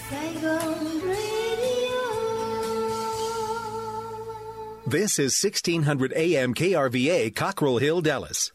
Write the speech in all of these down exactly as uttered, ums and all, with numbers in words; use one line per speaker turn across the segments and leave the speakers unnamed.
Saigon Radio.
This is sixteen hundred A M K R V A, Cockrell Hill, Dallas.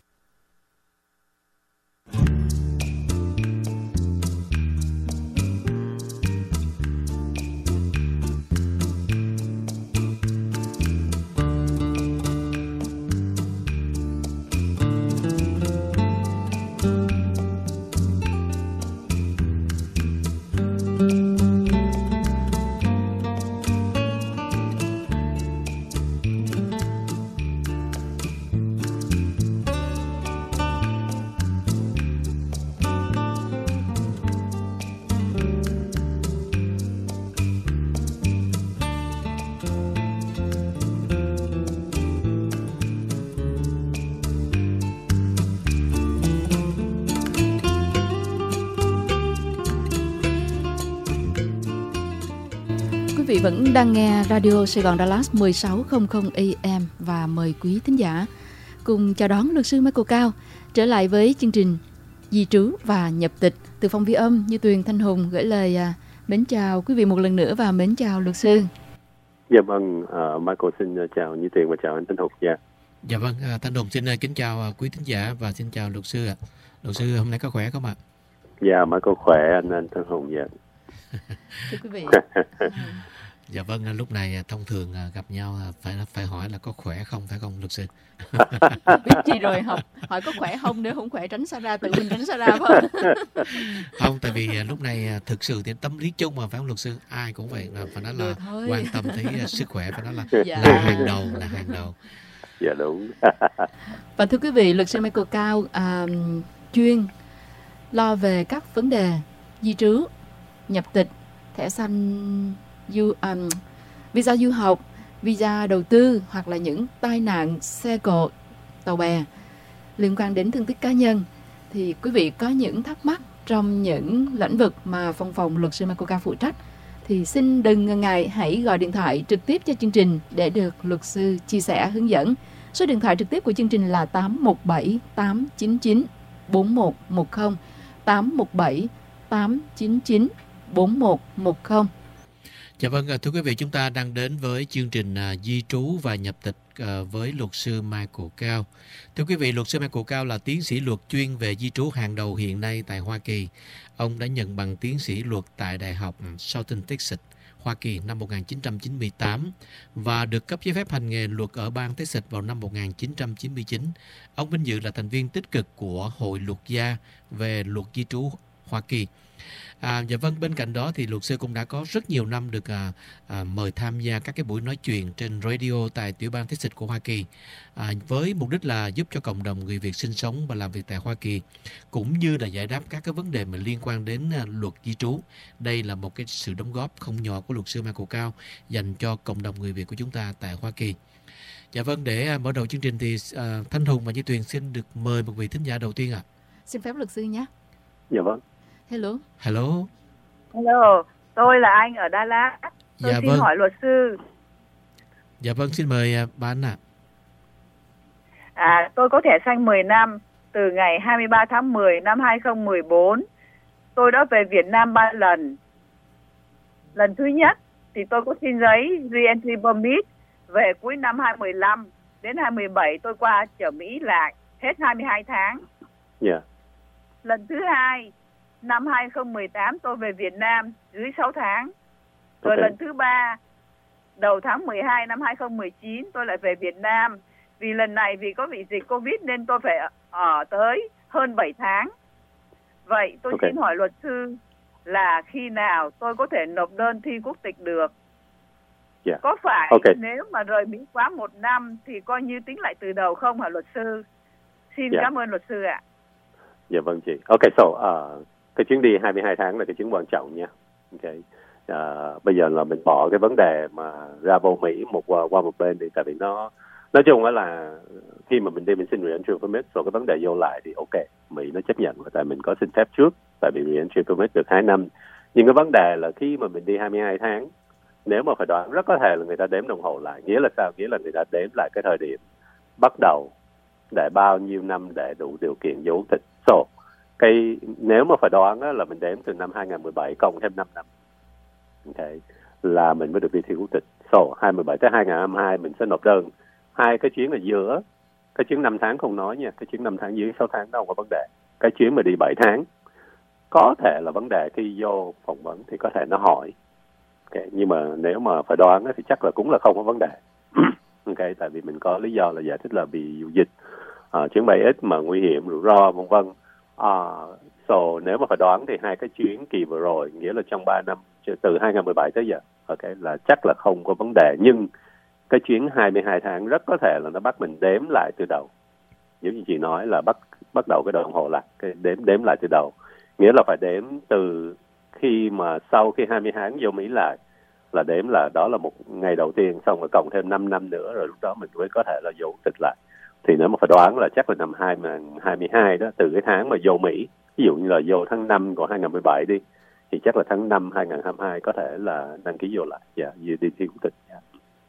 Quý vị vẫn đang nghe Radio Sài Gòn Dallas mười sáu trăm A M và mời quý thính giả cùng chào đón luật sư Michael Cao trở lại với chương trình Di trú và nhập tịch. Từ phòng ghi âm, Như Tuyền, Thanh Hùng gửi lời à, mến chào quý vị một lần nữa và mến chào luật sư.
Dạ vâng, uh, Michael xin chào Như Tuyền và chào anh Thanh Hùng. Dạ.
Dạ vâng, uh, Thanh Hùng xin uh, kính chào uh, quý thính giả và xin chào luật sư ạ. Luật sư hôm nay có khỏe không ạ?
Dạ, Michael khỏe anh anh Thanh Hùng. Dạ.
Thưa quý vị.
Dạ vâng, lúc này thông thường gặp nhau phải phải hỏi là có khỏe không, phải không luật sư?
Biết gì rồi, học hỏi có khỏe không, nếu không khỏe tránh xa ra, tự mình tránh xa ra phải không?
Không, tại vì lúc này thực sự thì tâm lý chung mà phải không luật sư? Ai cũng vậy, là phải nói là quan tâm thấy sức khỏe, phải nói là dạ. là hàng đầu, là hàng đầu.
Dạ đúng.
Và thưa quý vị, luật sư Michael Cao à, chuyên lo về các vấn đề di trú, nhập tịch, thẻ xanh, du, um, visa du học, visa đầu tư hoặc là những tai nạn xe cộ, tàu bè liên quan đến thương tích cá nhân. Thì quý vị có những thắc mắc trong những lĩnh vực mà văn phòng luật sư Michael Cao phụ trách thì xin đừng ngần ngại, hãy gọi điện thoại trực tiếp cho chương trình để được luật sư chia sẻ hướng dẫn. Số điện thoại trực tiếp của chương trình là tám một bảy tám chín chín bốn một một không, tám một bảy tám chín chín bốn một một không.
Dạ vâng, thưa quý vị, chúng ta đang đến với chương trình uh, di trú và nhập tịch uh, với luật sư Michael Cao. Thưa quý vị, luật sư Michael Cao là tiến sĩ luật chuyên về di trú hàng đầu hiện nay tại Hoa Kỳ. Ông đã nhận bằng tiến sĩ luật tại Đại học Southern Texas, Hoa Kỳ năm một nghìn chín trăm chín mươi tám và được cấp giấy phép hành nghề luật ở bang Texas vào năm một nghìn chín trăm chín mươi chín. Ông vinh dự là thành viên tích cực của Hội luật gia về luật di trú Hoa Kỳ. À, và vâng, bên cạnh đó thì luật sư cũng đã có rất nhiều năm được à, à, mời tham gia các cái buổi nói chuyện trên radio tại tiểu bang Texas của Hoa Kỳ à, với mục đích là giúp cho cộng đồng người Việt sinh sống và làm việc tại Hoa Kỳ cũng như là giải đáp các cái vấn đề mà liên quan đến à, luật di trú. Đây là một cái sự đóng góp không nhỏ của luật sư Michael Cao dành cho cộng đồng người Việt của chúng ta tại Hoa Kỳ. Dạ vâng, để à, mở đầu chương trình thì à, Thanh Hùng và Như Tuyền xin được mời một vị thính giả đầu tiên ạ. À.
Xin phép luật sư nhé.
Dạ vâng.
Hello.
Hello.
Hello, tôi là anh ở Dallas. Tôi
dạ
xin
vâng.
hỏi luật sư.
Dạ vâng, xin mời bà Anh ạ.
À. à, tôi có thẻ xanh mười năm từ ngày hai mươi ba tháng mười năm hai không một bốn. Tôi đã về Việt Nam ba lần. Lần thứ nhất thì tôi có xin giấy re-entry permit về cuối năm hai không một lăm. Đến hai không một bảy tôi qua trở Mỹ lại hết hai mươi hai tháng.
Dạ. Yeah.
Lần thứ hai năm hai không một tám tôi về Việt Nam dưới sáu tháng. Rồi
okay.
lần thứ ba đầu tháng mười hai năm hai không một chín tôi lại về Việt Nam. Vì lần này vì có bị dịch Covid nên tôi phải ở tới hơn bảy tháng. Vậy tôi okay. xin hỏi luật sư là khi nào tôi có thể nộp đơn thi quốc tịch được?
Yeah.
Có phải
okay.
nếu mà rời Mỹ quá một năm thì coi như tính lại từ đầu không hả luật sư? Xin
yeah.
cảm ơn luật sư ạ.
Dạ vâng chị. Ok, so uh, cái chuyến đi hai mươi hai tháng là cái chuyến quan trọng nha. Ok. Uh, bây giờ là mình bỏ cái vấn đề mà ra vô Mỹ một qua, qua một bên đi, tại vì nó nói chung là khi mà mình đi mình xin re-entry permit rồi cái vấn đề vô lại thì ok, Mỹ nó chấp nhận, tại mình có xin phép trước, tại vì re-entry permit được hai năm. Nhưng cái vấn đề là khi mà mình đi hai mươi hai tháng, nếu mà phải đoán rất có thể là người ta đếm đồng hồ lại. Nghĩa là sao? Nghĩa là người ta đếm lại cái thời điểm bắt đầu để bao nhiêu năm để đủ điều kiện vô quốc tịch. So, cái nếu mà phải đoán á, là mình đếm từ năm hai không một bảy cộng thêm năm năm. okay, là mình mới được đi thi quốc tịch. So hai mươi bảy tới hai nghìn không trăm hai mươi hai mình sẽ nộp đơn. Hai cái chuyến là giữa, cái chuyến năm tháng không nói nha, cái chuyến năm tháng dưới sáu tháng đó không có vấn đề. Cái chuyến mà đi bảy tháng có thể là vấn đề, khi vô phỏng vấn thì có thể nó hỏi. Okay, nhưng mà nếu mà phải đoán thì chắc là cũng là không có vấn đề. Okay, tại vì mình có lý do là giải thích là vì dù dịch, uh, chuyến bay ít mà nguy hiểm, rủi ro vân vân. Uh, so nếu mà phải đoán thì hai cái chuyến kỳ vừa rồi, nghĩa là trong ba năm từ hai nghìn không trăm mười bảy tới giờ, okay, là chắc là không có vấn đề. Nhưng cái chuyến hai mươi hai tháng rất có thể là nó bắt mình đếm lại từ đầu. Giống như chị nói là bắt bắt đầu cái đồng hồ lại, cái đếm đếm lại từ đầu. Nghĩa là phải đếm từ khi mà sau khi hai mươi tháng vô Mỹ lại, là đếm là đó là một ngày đầu tiên, xong rồi cộng thêm năm năm nữa, rồi lúc đó mình mới có thể là vô tịch lại. Thì nếu mà phải đoán là chắc là năm hai nghìn không trăm hai mươi hai đó, từ cái tháng mà vô Mỹ, ví dụ như là vô tháng năm của hai nghìn không trăm mười bảy đi, thì chắc là tháng năm hai nghìn không trăm hai mươi hai có thể là đăng ký vô lại, dạ, yeah, đi thi quốc tịch. Yeah.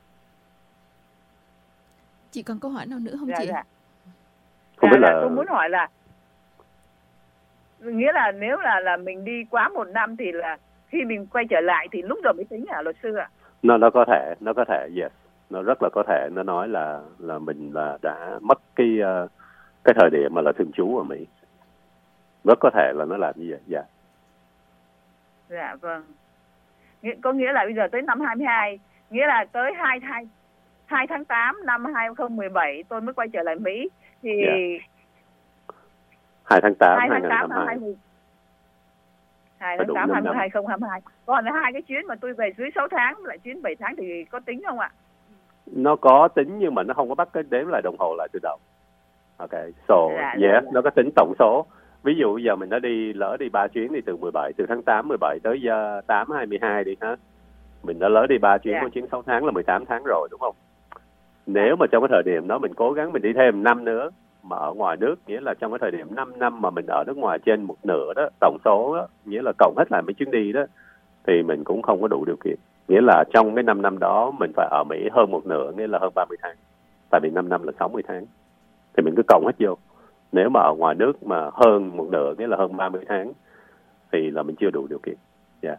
Chị còn câu hỏi nào nữa không
dạ,
chị?
Dạ.
Không
dạ,
biết là...
là tôi muốn hỏi là, nghĩa là nếu là là mình đi quá một năm thì là khi mình quay trở lại thì lúc rồi mới tính hả luật sư ạ?
Nó nó có thể, nó có thể, yes, nó rất là có thể. Nó nói là là mình là đã mất cái uh, cái thời điểm mà là thường trú ở Mỹ. Rất có thể là nó làm như vậy, dạ. Yeah.
Dạ vâng. Nghĩa, có nghĩa là bây giờ tới năm hai mươi hai, nghĩa là tới hai tháng tám năm hai nghìn không trăm mười bảy tôi mới quay trở lại Mỹ thì
yeah. hai tháng tám
hai
hai
tháng
nghìn
tám
không trăm hai mươi hai.
hai tháng tám năm hai nghìn không trăm hai mươi hai. Còn hai cái chuyến mà tôi về dưới sáu tháng lại chuyến bảy tháng thì có tính không ạ?
Nó có tính nhưng mà nó không có bắt cái đếm lại đồng hồ lại từ đầu. Ok, so
dạ,
yes,
dạ.
nó có tính tổng số. Ví dụ giờ mình đã đi, lỡ đi ba chuyến đi từ mười bảy, từ tháng tám mười bảy tới giờ tám hai mươi hai đi ha. Mình đã lỡ đi ba chuyến,
dạ.
có chuyến sáu tháng là mười tám tháng rồi đúng không? Nếu mà trong cái thời điểm đó mình cố gắng mình đi thêm năm nữa mà ở ngoài nước, nghĩa là trong cái thời điểm năm năm mà mình ở nước ngoài trên một nửa đó, tổng số đó, nghĩa là cộng hết lại mấy chuyến đi đó, thì mình cũng không có đủ điều kiện. Nghĩa là trong cái năm năm đó mình phải ở Mỹ hơn một nửa, nghĩa là hơn ba mươi tháng. Tại vì năm năm là sáu mươi tháng. Thì mình cứ cộng hết vô. Nếu mà ở ngoài nước mà hơn một nửa, nghĩa là hơn ba mươi tháng, thì là mình chưa đủ điều kiện. Dạ.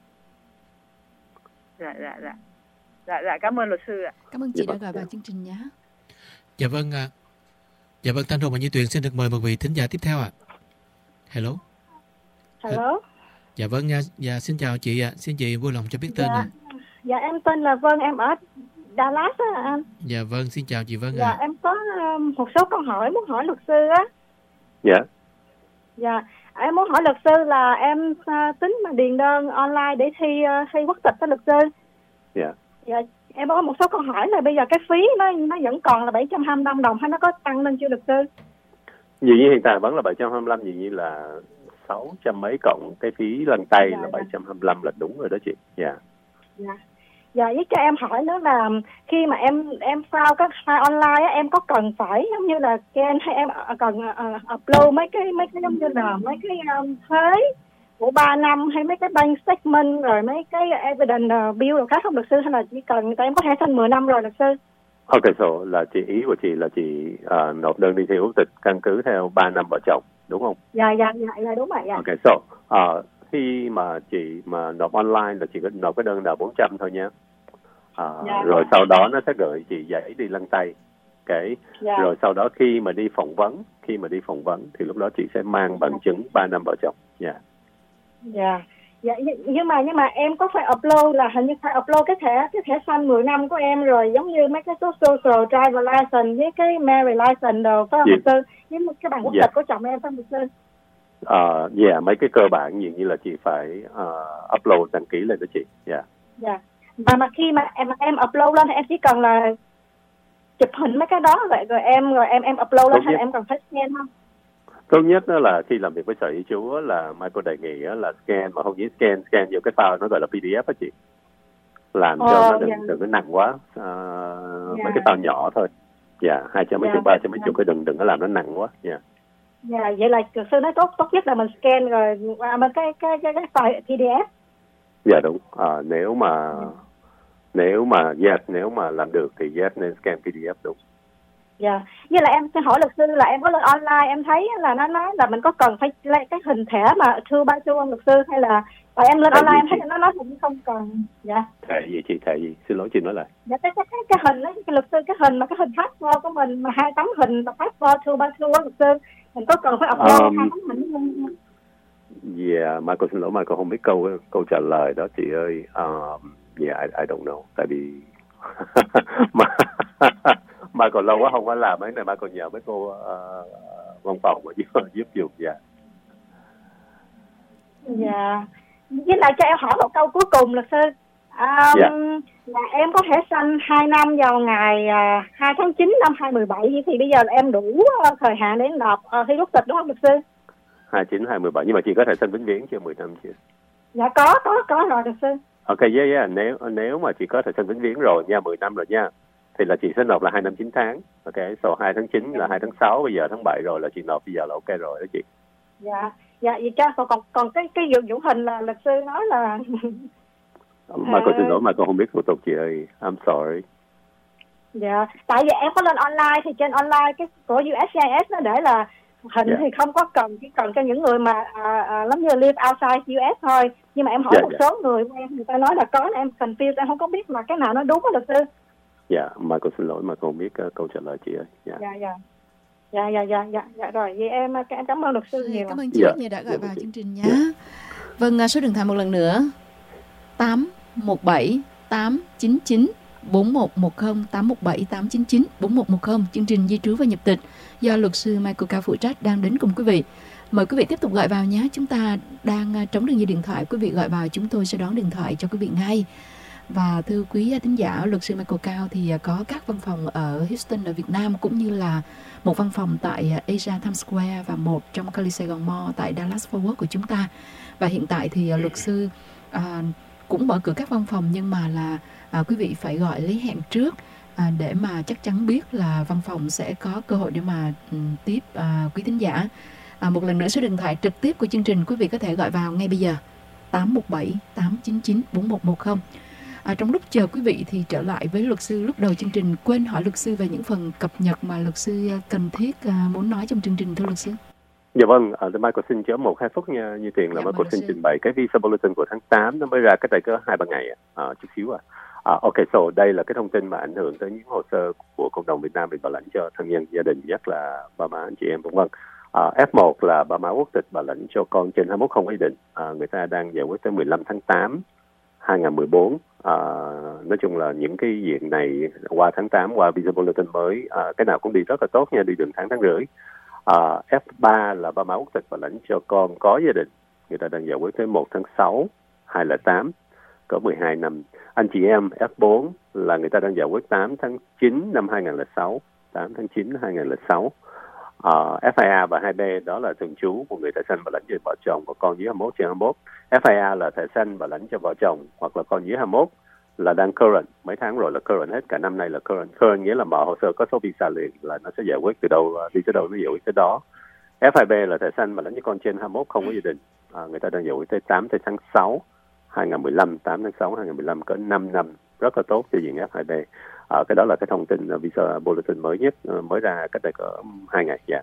Dạ, dạ, dạ. Dạ, dạ, cảm ơn luật sư ạ.
Cảm ơn chị
dạ,
đã gọi
dạ.
vào chương trình nhé.
Dạ vâng ạ. À. Dạ vâng, Thanh Hùng và Như Tuyền xin được mời một vị thính giả tiếp theo ạ. À. Hello.
Hello.
Dạ vâng, dạ xin chào chị ạ. À. Xin chị vui lòng cho biết tên
dạ.
ạ.
À. Dạ em tên là Vân, em ở Dallas á anh.
Dạ vâng, xin chào chị Vân ạ.
Dạ
À.
em có um, một số câu hỏi muốn hỏi luật sư á.
Dạ.
Dạ, em muốn hỏi luật sư là em uh, tính mà điền đơn online để thi uh, thi quốc tịch đó luật sư.
Dạ.
Dạ, em có một số câu hỏi là bây giờ cái phí nó nó vẫn còn là bảy trăm hai mươi lăm đồng hay nó có tăng lên chưa luật sư?
Dĩ nhiên hiện tại vẫn là bảy trăm hai mươi lăm, dĩ nhiên là sáu trăm mấy cộng cái phí lần tay dạ, là bảy trăm hai mươi lăm là đúng rồi đó chị. Dạ.
Dạ. Dạ, với cho em hỏi nữa là khi mà em em file các file online á, em có cần phải giống như là scan hay em cần uh, upload mấy cái mấy cái giống như là mấy cái um, thuế của ba năm hay mấy cái bank statement rồi mấy cái evidence uh, bill rồi khác không luật sư, hay là chỉ cần tại em có thẻ xanh mười năm rồi luật sư?
Ok, so là chị, ý của chị là chị uh, nộp đơn đi thi quốc tịch căn cứ theo ba năm vợ chồng đúng không?
Dạ dạ dạ, dạ đúng rồi. Dạ.
Ok, so uh, khi mà chị mà nộp online là chị có nộp cái đơn nào bốn trăm thôi nhé. À, dạ, rồi dạ. Sau đó nó sẽ gửi chị giấy đi lăn tay. Okay. Dạ. Rồi sau đó khi mà đi phỏng vấn, khi mà đi phỏng vấn thì lúc đó chị sẽ mang bằng chứng ba năm vợ chồng. Dạ.
Dạ. Dạ, nhưng mà nhưng mà em có phải upload là hình như phải upload cái thẻ cái thẻ xanh mười năm của em rồi, giống như mấy cái số social driver license với cái marriage license đồ phải không luật sư? Với cái bằng quốc tịch của chồng em phải không luật sư?
Ờ, uh, dạ, mấy cái cơ bản dường như là chị phải uh, upload đăng ký lên đó chị. Dạ.
Dạ. Và mà khi mà em em upload lên thì em chỉ cần là chụp hình mấy cái đó vậy rồi em rồi em em upload lên hay em cần phải scan không?
Tốt nhất đó là khi làm việc với sở di trú là Michael đề nghị là scan, mà không chỉ scan scan vô cái file nó gọi là pê đê ép á chị, làm cho ờ, nó đừng, dạ. đừng có nặng quá, à, dạ. mấy cái file nhỏ thôi. Dạ, hai trăm mấy chục, ba trăm mấy chục, cái đừng đừng có làm nó nặng quá. Dạ.
Dạ, vậy là luật sư nói tốt tốt nhất là mình scan rồi qua à, cái cái cái cái file pê đê ép.
Dạ đúng. À, nếu mà dạ. nếu mà yes, nếu mà làm được thì yes nên scan pê đê ép đúng.
Dạ, với lại em sẽ hỏi luật sư là em có lên online em thấy là nó nói là mình có cần phải lấy cái hình thẻ mà two by two không luật sư, hay là Rồi em lên
Thẻ
online
gì
em thấy
chị?
nó nói cũng không cần. Dạ.
Thẻ gì chị? Thẻ gì? Xin lỗi chị nói lại.
Dạ cái cái cái, cái hình đó, cái luật sư, cái hình mà cái hình passport của mình mà hai tấm hình mà passport two by two á luật sư, mình có cần phải upload
Um,
hai tấm hình không?
Yeah, Michael xin lỗi, Michael không biết câu câu trả lời đó chị ơi. Um, yeah, I, I don't know. Tại vì mà Michael lâu quá không có làm mấy này, Michael nhờ mấy cô uh, văn phòng mà giúp giúp giùm. Dạ.
Dạ. Với lại cho em hỏi một câu cuối cùng luật sư. Um,
Dạ.
Là em có thể sanh hai năm vào ngày uh, hai tháng chín năm hai mười bảy, vậy thì bây giờ là em đủ uh, thời hạn để nộp uh, thi quốc tịch đúng không luật sư?
hai chín hai mười bảy, nhưng mà chị có thể xin vĩnh viễn chưa mười năm chưa?
Dạ có, có, có rồi luật sư.
Ok, yeah, yeah. Nếu nếu mà chị có thể xin vĩnh viễn rồi nha, mười năm rồi nha, thì là chị sẽ nộp là hai năm chín tháng. Ok, so hai tháng chín là hai tháng sáu, bây giờ tháng bảy rồi là chị nộp, bây giờ là ok rồi đó chị.
Dạ, dạ vậy cho còn còn, còn cái cái vụ vũ hình là luật sư nói là
Mà cô xin lỗi, mà cô không biết thủ tục chị ơi. I'm sorry.
Dạ, tại vì em có lên online thì trên online cái của u ét xê i ét nó để là hình
Yeah.
thì không có cần, chỉ cần cho những người mà à, à, giống như live outside u ét thôi. Nhưng mà em hỏi
Yeah,
một
yeah.
số người quen, người ta nói là có, em confused, em không có biết là cái nào nó đúng đó luật sư.
Dạ, mà cô xin lỗi, mà cô không biết uh, câu trả lời chị ơi. Dạ.
Dạ, dạ. Dạ, dạ, dạ, dạ, dạ rồi. Vậy em em cảm ơn luật sư nhiều.
Cảm ơn chị
Dạ.
vì đã gọi
Dạ,
vào
chị.
chương trình nhé.
Dạ.
Vâng, à, số điện thoại một lần nữa tám một bảy tám chín chín bốn một một không, tám một bảy tám chín chín bốn một một không. Chương trình di trú và nhập tịch do luật sư Michael Cao phụ trách đang đến cùng quý vị. Mời quý vị tiếp tục gọi vào nhé. Chúng ta đang à, trống đường dây điện thoại. Quý vị gọi vào chúng tôi sẽ đón điện thoại cho quý vị ngay. Và thưa quý thính giả, luật sư Michael Cao thì có các văn phòng ở Houston ở Việt Nam, cũng như là một văn phòng tại Asia Times Square và một trong Cali Sài Gòn Mall tại Dallas Fort Worth của chúng ta. Và hiện tại thì luật sư à, cũng mở cửa các văn phòng, nhưng mà là à, quý vị phải gọi lấy hẹn trước à, để mà chắc chắn biết là văn phòng sẽ có cơ hội để mà um, tiếp à, quý thính giả. À, một lần nữa số điện thoại trực tiếp của chương trình quý vị có thể gọi vào ngay bây giờ tám một bảy tám chín chín bốn một một không. À, trong lúc chờ quý vị thì trở lại với luật sư lúc đầu chương trình, quên hỏi luật sư về những phần cập nhật mà luật sư cần thiết à, muốn nói trong chương trình, thưa luật sư.
Dạ vâng, uh, Michael xin chớ một hai phút nha, như tiền là
Dạ,
Michael
mời
xin
luật sư.
trình bày cái visa bulletin của tháng tám, nó mới ra cách đây có hai ba ngày à, uh, chút xíu à. Uh, ok, so đây là cái thông tin mà ảnh hưởng tới những hồ sơ của cộng đồng Việt Nam bị bảo lãnh cho thân nhân gia đình, nhất là ba má anh chị em vân vân. Uh, ép một là ba má quốc tịch bảo lãnh cho con trên hai mươi mốt không có ý định, uh, người ta đang giải quyết tới mười lăm tháng tám hai nghìn mười bốn. À, nói chung là những cái diện này qua tháng tám, qua visa bulletin mới, à, cái nào cũng đi rất là tốt nha, đi đường tháng tháng rưỡi. À, ép ba là ba má quốc tịch và lãnh cho con có gia đình, người ta đang giải quyết tới một tháng sáu hai nghìn lẻ tám, có mười hai năm. Anh chị em ép bốn là người ta đang giải quyết tám tháng chín năm hai nghìn lẻ sáu, tám tháng chín hai nghìn lẻ sáu. Uh, ép i a và hai B đó là thường trú của người thẻ xanh và lãnh cho vợ chồng và con dưới hai mươi mốt trên hai mươi mốt. ép i a là thẻ xanh và lãnh cho vợ chồng hoặc là con dưới hai mươi mốt là đang current, mấy tháng rồi là current hết, cả năm nay là current. Current nghĩa là mở hồ sơ có số visa liền, là nó sẽ giải quyết từ đâu đi tới đâu nó giải quyết tới đó. ép hai B là thẻ xanh và lãnh cho con trên hai mươi mốt không có gia đình, à, người ta đang giải quyết tới tám tháng sáu hai nghìn mười lăm, tám tháng sáu hai nghìn mười lăm, có năm năm, rất là tốt cho diện ép hai B. À, cái đó là cái thông tin visa bulletin mới nhất, mới ra cách đây có hai ngày. Dạ.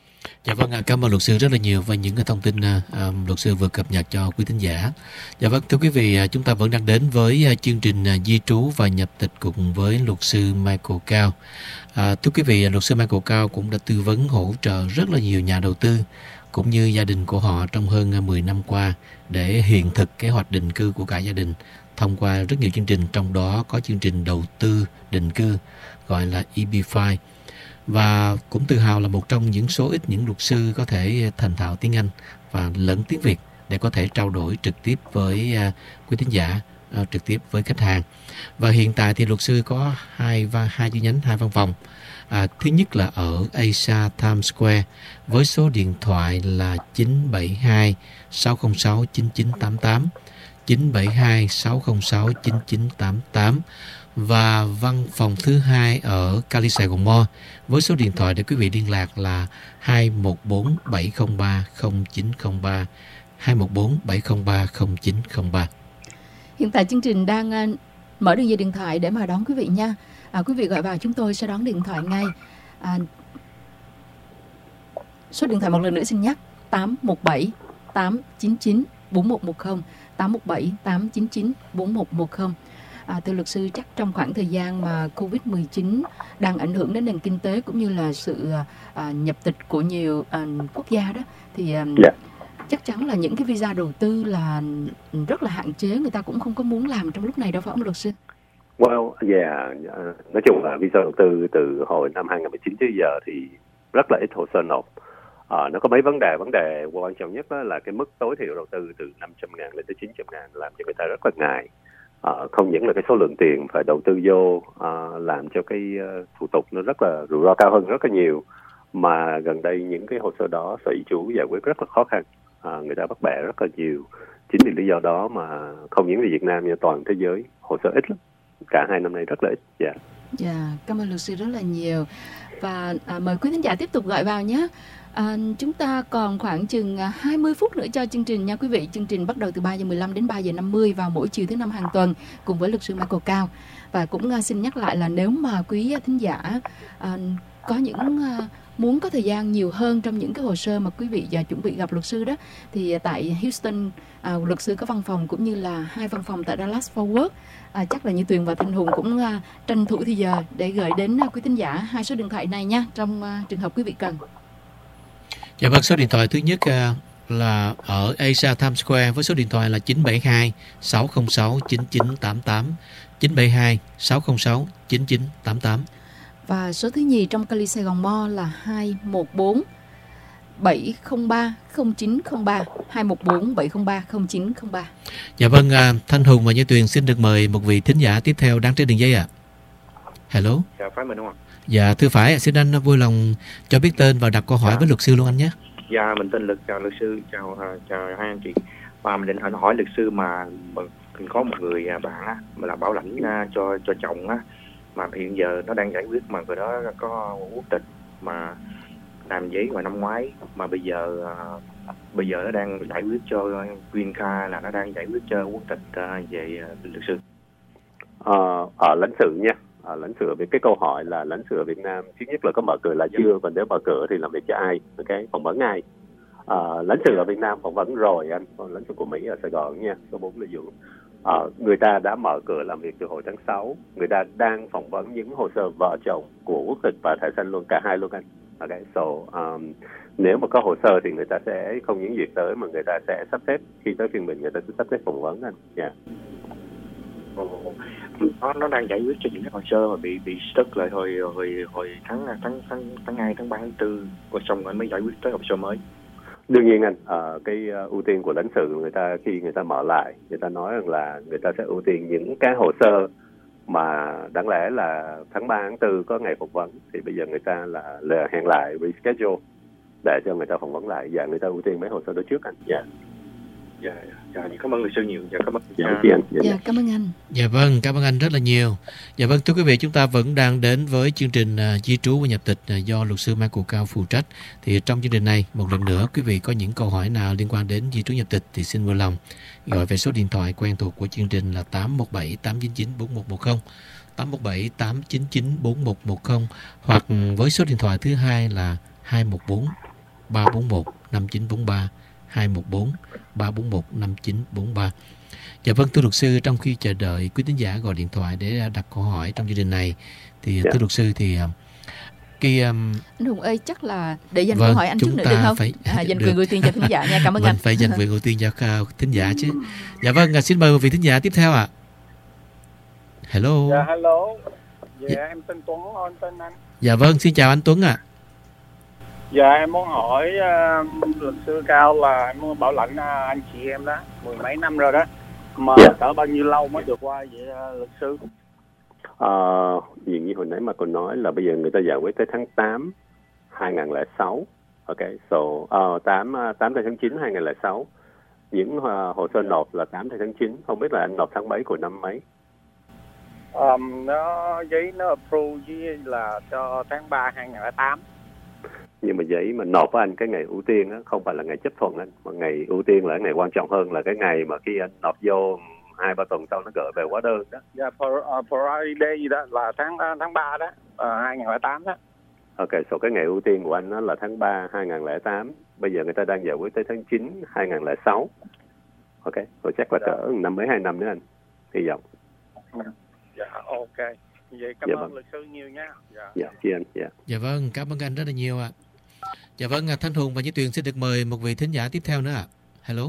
Dạ vâng, cảm ơn luật sư rất là nhiều và những cái thông tin uh, luật sư vừa cập nhật cho quý thính giả. Dạ vâng, thưa quý vị, chúng ta vẫn đang đến với uh, chương trình uh, di trú và nhập tịch cùng với luật sư Michael Cao. À, thưa quý vị, luật sư Michael Cao cũng đã tư vấn hỗ trợ rất là nhiều nhà đầu tư cũng như gia đình của họ trong hơn uh, mười năm qua để hiện thực kế hoạch định cư của cả gia đình thông qua rất nhiều chương trình, trong đó có chương trình đầu tư định cư gọi là e bê năm. Và cũng tự hào là một trong những số ít những luật sư có thể thành thạo tiếng Anh và lẫn tiếng Việt để có thể trao đổi trực tiếp với uh, quý thính giả, uh, trực tiếp với khách hàng. Và hiện tại thì luật sư có hai và hai chi nhánh, hai văn phòng. À, thứ nhất là ở Asia Times Square với số điện thoại là chín bảy hai sáu không sáu chín chín tám tám, chín bảy hai sáu không sáu chín chín tám tám. Và văn phòng thứ hai ở Cali Sài Gòn Mall với số điện thoại để quý vị liên lạc là hai một bốn bảy không ba không chín không ba, hai một bốn bảy không ba không chín không ba.
Hiện tại chương trình đang uh, mở đường dây điện thoại để mà đón quý vị nha. À, quý vị gọi vào chúng tôi sẽ đón điện thoại ngay. À, số điện thoại một lần nữa xin nhắc tám một bảy tám chín chín bốn một một không, tám một bảy tám chín chín bốn một một không. À, thưa luật sư, chắc trong khoảng thời gian mà covid mười chín đang ảnh hưởng đến nền kinh tế cũng như là sự à, nhập tịch của nhiều à, quốc gia đó, thì à,
Yeah.
chắc chắn là những cái visa đầu tư là rất là hạn chế, người ta cũng không có muốn làm trong lúc này đâu, phải không luật sư?
Well, yeah, uh, nói chung là visa đầu tư từ hồi năm hai không một chín tới giờ thì rất là ít hồ sơ nộp. Uh, nó có mấy vấn đề, vấn đề quan trọng nhất đó là cái mức tối thiểu đầu tư từ năm trăm ngàn lên tới chín trăm ngàn làm cho người ta rất là ngại. Uh, không những là cái số lượng tiền phải đầu tư vô uh, làm cho cái uh, thủ tục nó rất là rủi ro cao hơn rất là nhiều, mà gần đây những cái hồ sơ đó sở di trú giải quyết rất là khó khăn, uh, người ta bắt bẻ rất là nhiều. Chính vì lý do đó mà không những là Việt Nam nhưng toàn thế giới hồ sơ ít lắm, cả hai năm nay rất là ít. Dạ. Yeah.
Dạ, yeah, cảm ơn luật sư rất là nhiều. Và à, mời quý khán giả tiếp tục gọi vào nhé. À, chúng ta còn khoảng chừng hai mươi phút nữa cho chương trình nha quý vị. Chương trình bắt đầu từ ba giờ mười lăm đến ba giờ năm mươi vào mỗi chiều thứ năm hàng tuần cùng với luật sư Michael Cao. Và cũng uh, xin nhắc lại là nếu mà quý thính giả uh, có những uh, muốn có thời gian nhiều hơn trong những cái hồ sơ mà quý vị uh, chuẩn bị gặp luật sư đó, thì uh, tại Houston uh, luật sư có văn phòng cũng như là hai văn phòng tại Dallas Fort Worth. À, chắc là như Tuyền và Thanh Hùng cũng uh, tranh thủ thì giờ để gửi đến uh, quý thính giả hai số điện thoại này nha, trong uh, trường hợp quý vị cần.
Dạ vâng, số điện thoại thứ nhất uh, là ở Asia Times Square với số điện thoại là chín bảy hai sáu không sáu chín chín tám tám, chín bảy hai sáu không sáu chín chín tám tám.
Và số thứ nhì trong Cali Sài Gòn Mall là hai một bốn bảy không ba không chín không ba, hai một bốn bảy không ba không chín không ba.
Dạ vâng, uh, Thanh Hùng và Như Tuyền xin được mời một vị thính giả tiếp theo đang trên đường dây ạ. À. Hello.
Dạ, phải mình đúng không?
Dạ, thưa phải, xin anh vui lòng cho biết tên và đặt câu hỏi dạ. với luật sư luôn anh nhé.
Dạ, mình tên Lực, chào luật sư, chào chào hai anh chị. Và mình định hỏi luật sư mà mình có một người bạn á, mà là bảo lãnh cho cho chồng á, mà hiện giờ nó đang giải quyết mà người đó có quốc tịch mà làm giấy vào năm ngoái, mà bây giờ bây giờ nó đang giải quyết cho Green Card, là nó đang giải quyết cho quốc tịch về luật sư.
Ờ, ở lãnh sự nha. À, lãnh sự về cái câu hỏi là lãnh sự ở Việt Nam thứ nhất là có mở cửa là chưa, còn nếu mở cửa thì làm việc cho ai, ok, phỏng vấn ai. À, lãnh sự ở Việt Nam phỏng vấn rồi anh, còn lãnh sự của Mỹ ở Sài Gòn nha, số bốn là Dũng. À, người ta đã mở cửa làm việc từ hồi tháng sáu, người ta đang phỏng vấn những hồ sơ vợ chồng của quốc tịch và thẻ xanh luôn, cả hai luôn anh. Ok, so um, nếu mà có hồ sơ thì người ta sẽ không những duyệt tới mà người ta sẽ sắp xếp, khi tới phiên mình người ta sẽ sắp xếp phỏng vấn anh. Yeah.
Nó, nó đang giải quyết cho những cái hồ sơ mà bị bị stuck lại hồi hồi hồi tháng tháng tháng tháng hai tháng ba tháng tư, rồi xong rồi mới giải quyết tới hồ sơ mới.
Đương nhiên anh, uh, cái uh, ưu tiên của lãnh sự người ta khi người ta mở lại, người ta nói rằng là người ta sẽ ưu tiên những cái hồ sơ mà đáng lẽ là tháng ba tháng tư có ngày phỏng vấn, thì bây giờ người ta là, là hẹn lại reschedule để cho người ta phỏng vấn lại, và người ta ưu tiên mấy hồ sơ đó trước anh. Dạ. Yeah.
Dạ, dạ, cảm ơn luật sư nhiều. Dạ, cảm ơn.
Dạ, dạ,
dạ, dạ, cảm ơn anh.
Dạ vâng, cảm ơn anh rất là nhiều. Dạ vâng, thưa quý vị, chúng ta vẫn đang đến với chương trình uh, di trú và nhập tịch uh, do luật sư Michael Cao phụ trách. Thì trong chương trình này, một lần nữa, quý vị có những câu hỏi nào liên quan đến di trú nhập tịch thì xin vui lòng gọi về số điện thoại quen thuộc của chương trình là tám một bảy tám chín chín bốn một một không, tám một bảy tám chín chín bốn một một không, hoặc với số điện thoại thứ hai là hai một bốn ba bốn một năm chín bốn ba, hai một bốn ba bốn một năm chín bốn ba. Dạ vâng, thưa luật sư, trong khi chờ đợi quý tín giả gọi điện thoại để đặt câu hỏi trong chương trình này thì yeah. thưa luật sư thì cái um...
anh Hùng ơi, chắc là để dành
vâng,
câu hỏi anh trước nữa được không?
Phải...
À, dành quyền ưu tiên cho thính giả nha, cảm ơn
mình
anh.
Phải dành quyền ưu tiên cho thính giả chứ. Dạ vâng, xin mời vị thính giả tiếp theo ạ. À. Hello.
Dạ hello. Dạ, dạ em tên Tuấn, anh tên anh.
Dạ vâng, xin chào anh Tuấn ạ. À.
Dạ em muốn hỏi uh, luật sư Cao là em muốn bảo lãnh uh, anh chị em đó, mười mấy năm rồi đó, mà yeah. cỡ bao nhiêu lâu mới được qua vậy uh, luật sư?
Ờ, uh, như hồi nãy mà còn nói là bây giờ người ta giải quyết tới tháng tám hai không không sáu. Ok, so uh, tám tám tháng chín hai không không sáu. Những uh, hồ sơ nộp là tám tháng chín, không biết là anh nộp tháng mấy của năm mấy?
Um, nó giấy nó approve với là cho tháng ba hai không không tám.
Nhưng mà giấy mà nộp với anh cái ngày ưu tiên á, không phải là ngày chấp thuận anh, mà ngày ưu tiên là ngày quan trọng hơn là cái ngày mà khi anh nộp vô hai ba tuần sau nó gửi về hóa đơn đó.
Dạ, yeah, for, uh, for day gì đó là tháng tháng ba đó, uh, hai không không tám đó.
Ok, so cái ngày ưu tiên của anh đó là tháng ba hai không không tám. Bây giờ người ta đang giải quyết tới tháng chín hai không không sáu. Ok, rồi chắc là
Dạ.
cỡ năm mấy hai năm nữa anh, hy vọng.
Dạ, ok. Vậy cảm
Dạ
ơn
vâng.
luật sư nhiều nha. Dạ.
Dạ, chị anh, dạ.
Dạ vâng, cảm ơn anh rất là nhiều ạ. Dạ vâng, à, Thanh Hùng và Như Tuyền xin được mời một vị thính giả tiếp theo nữa ạ. Hello.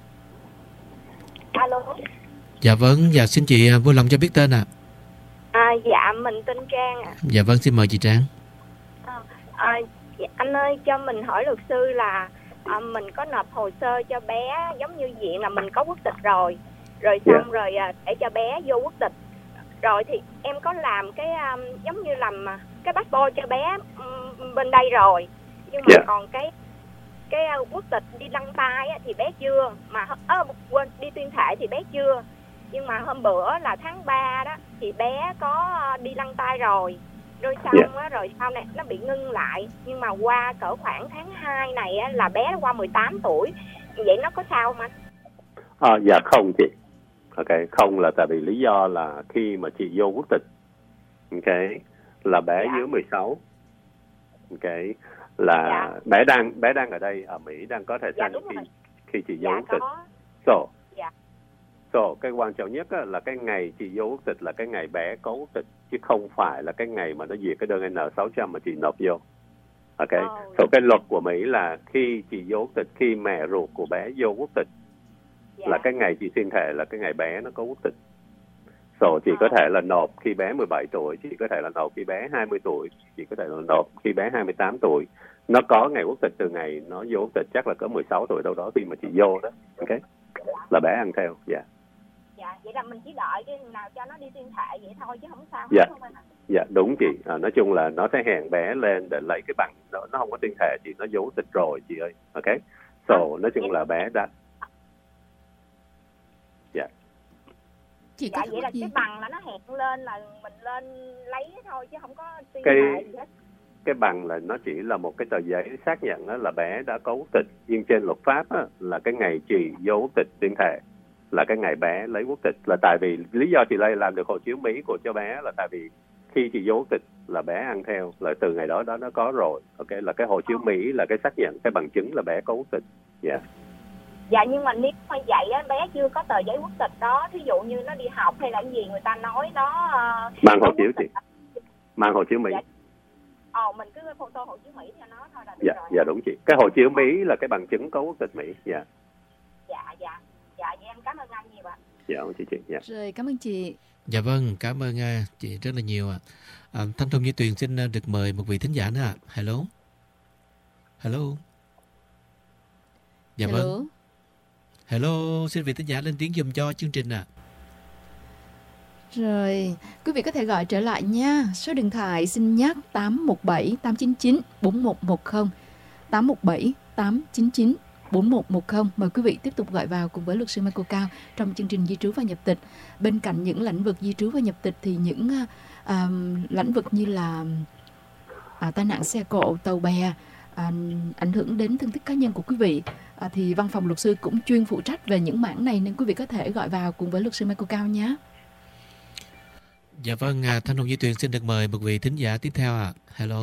Alo.
Dạ vâng, dạ xin chị à, vui lòng cho biết tên ạ.
À, dạ mình tên Trang ạ.
Dạ vâng, xin mời chị Trang.
À, à, dạ, anh ơi cho mình hỏi luật sư là à, mình có nộp hồ sơ cho bé giống như diện là mình có quốc tịch rồi, rồi xong
Dạ.
rồi à, để cho bé vô quốc tịch. Rồi thì em có làm cái um, giống như làm à, cái passport cho bé um, bên đây rồi, nhưng mà
Dạ.
còn cái cái uh, quốc tịch đi đăng tay á, thì bé chưa, mà à, quên đi tuyên thệ thì bé chưa. Nhưng mà hôm bữa là tháng ba đó thì bé có đi lăn tay rồi. Rồi xong
Dạ.
á, rồi sau này nó bị ngưng lại. Nhưng mà qua cỡ khoảng tháng hai này á, là bé đã qua mười tám tuổi. Vậy nó có sao không anh?
À, dạ không chị. Ok, không là tại vì lý do là khi mà chị vô quốc tịch, ok, là bé
Dạ.
dưới mười sáu, ok, là
Dạ.
bé đang bé đang ở đây ở Mỹ đang có thể
Dạ
sang
đúng
khi
rồi.
khi chị vô
Dạ
quốc tịch.
có.
So,
Dạ.
so cái quan trọng nhất á, là cái ngày chị vô quốc tịch là cái ngày bé có quốc tịch, chứ không phải là cái ngày mà nó duyệt cái đơn N sáu trăm mà chị nộp vô. Ok,
Oh.
so cái luật của Mỹ là khi chị vô quốc tịch, khi mẹ ruột của bé vô quốc tịch,
Dạ.
là cái ngày chị tuyên thệ là cái ngày bé nó có quốc tịch. So chị
À.
có thể là nộp khi bé mười bảy tuổi, chị có thể là nộp khi bé hai mươi tuổi, chị có thể là nộp khi bé hai mươi tám tuổi. Nó có ngày quốc tịch từ ngày nó vô quốc tịch, chắc là có mười sáu tuổi đâu đó khi mà chị vô đó. Ok, là bé ăn theo. Dạ.
Dạ, vậy là mình chỉ đợi cái nào cho nó đi tuyên thệ vậy thôi chứ không sao
Dạ.
hết không anh ạ?
Dạ đúng chị. À, nói chung là nó sẽ hẹn bé lên để lấy cái bằng, nó, nó không có tuyên thệ chị, nó vô quốc tịch rồi chị ơi. Ok, so nói chung là bé đã. Dạ.
Chị có
Dạ
thắc
vậy là
mắc gì?
cái bằng là nó hẹn lên là mình lên lấy thôi chứ không có tuyên
Cái-
thệ gì hết.
Cái bằng là nó chỉ là một cái tờ giấy xác nhận đó là bé đã có quốc tịch, nhưng trên luật pháp á, là cái ngày chị vô quốc tịch tuyên thệ là cái ngày bé lấy quốc tịch. Là tại vì lý do chị Lê làm được hộ chiếu Mỹ của cho bé là tại vì khi chị vô quốc tịch là bé ăn theo, là từ ngày đó đó nó có rồi. Ok, là cái hộ chiếu Mỹ là cái xác nhận, cái bằng chứng là bé có quốc tịch. Dạ.
Dạ nhưng mà nếu mà vậy á, bé chưa có tờ giấy quốc tịch đó, thí dụ như nó đi học hay là cái gì người ta nói nó ờ,
Mang hộ
có
chiếu
quốc
chị,
tịch.
mang hộ chiếu Mỹ.
Dạ. Ờ mình cứ photo hộ chiếu Mỹ cho nó thôi là được
Dạ,
rồi.
dạ đúng chị. Cái hộ chiếu Mỹ là cái bằng chứng có quốc tịch Mỹ. Dạ.
Dạ dạ. Dạ vậy em cảm ơn anh nhiều ạ.
Dạ chị chị. Dạ.
Rồi, cảm ơn chị.
Dạ vâng, cảm ơn à, chị rất là nhiều ạ. À, Thanh Hùng Như Tuyền xin à, được mời một vị thính giả nữa ạ. Hello. Hello. Dạ
Hello.
vâng. Hello, xin vị thính giả lên tiếng dùm cho chương trình ạ.
Rồi, quý vị có thể gọi trở lại nha. Số điện thoại xin nhắc tám một bảy tám chín chín bốn một một không, tám một bảy tám chín chín bốn một một không. Mời quý vị tiếp tục gọi vào cùng với luật sư Michael Cao trong chương trình di trú và nhập tịch. Bên cạnh những lĩnh vực di trú và nhập tịch thì những à, lĩnh vực như là à, tai nạn xe cộ, tàu bè, à, ảnh hưởng đến thương tích cá nhân của quý vị, à, thì văn phòng luật sư cũng chuyên phụ trách về những mảng này, nên quý vị có thể gọi vào cùng với luật sư Michael Cao nhé.
Dạ vâng, à, Thanh Hùng Như Tuyền xin được mời một vị thính giả tiếp theo ạ. Hello.